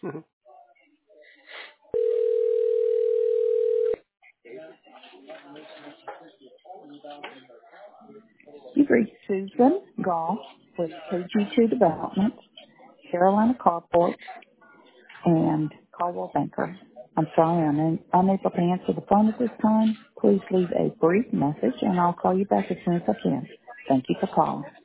Mhm. You've reached Susan Goff with KG2 Development, Carolina Carport, and Caldwell Banker. I'm sorry I'm unable to answer the phone at this time. Please leave a brief message and I'll call you back as soon as I can. Thank you for calling.